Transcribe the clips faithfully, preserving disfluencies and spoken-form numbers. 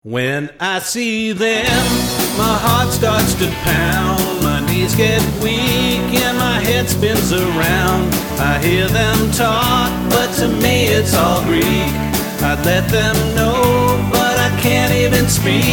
When I see them, my heart starts to pound. My knees get weak and my head spins around. I hear them talk, but to me it's all Greek. I'd let them know, but I can't even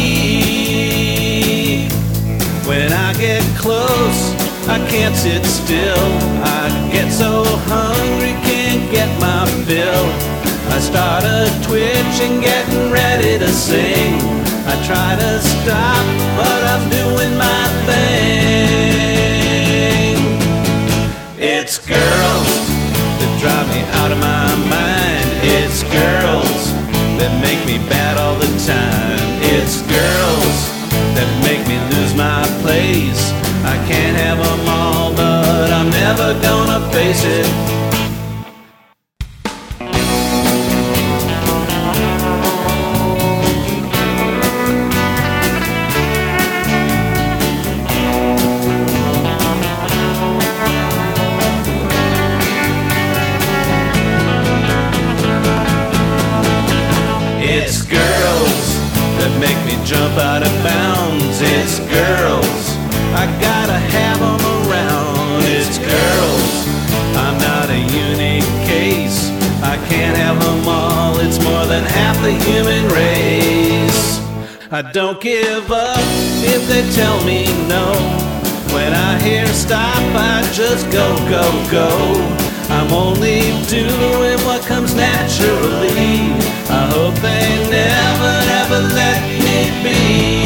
speak. When I get close, I can't sit still. I get so hungry, can't get my fill. I start a twitch and getting ready to sing. I try to stop, but I'm doing my thing. It's girls that drive me out of my mind. It's girls that make me bad all the time. It's girls that make me lose my place. I can't have them all, but I'm never gonna face it. It's girls that make me jump out of bounds. It's girls, I gotta have them around. It's girls, I'm not a unique case. I can't have them all, it's more than half the human race. I don't give up if they tell me no. When I hear stop, I just go, go, go. I'm only doing what comes naturally. I hope they never, ever let me be.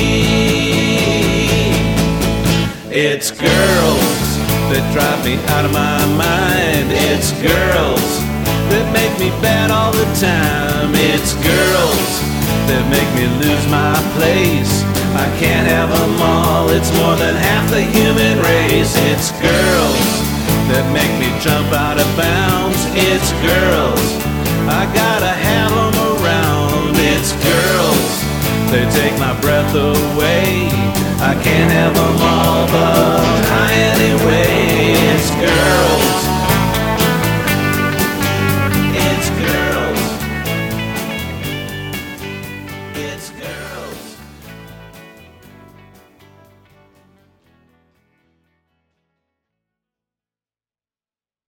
It's girls that drive me out of my mind. It's girls that make me bad all the time. It's girls that make me lose my place. I can't have them all, it's more than half the human race. It's girls that make me jump out of bounds. It's girls, I gotta have them around. It's girls, they take my breath away. I can't have them